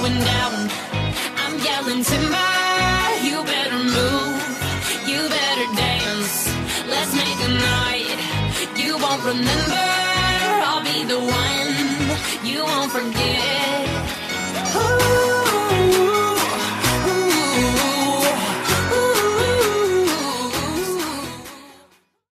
going down. I'm yelling timber, you better move, you better dance. Let's make a night you won't remember. I'll be the one you won't forget.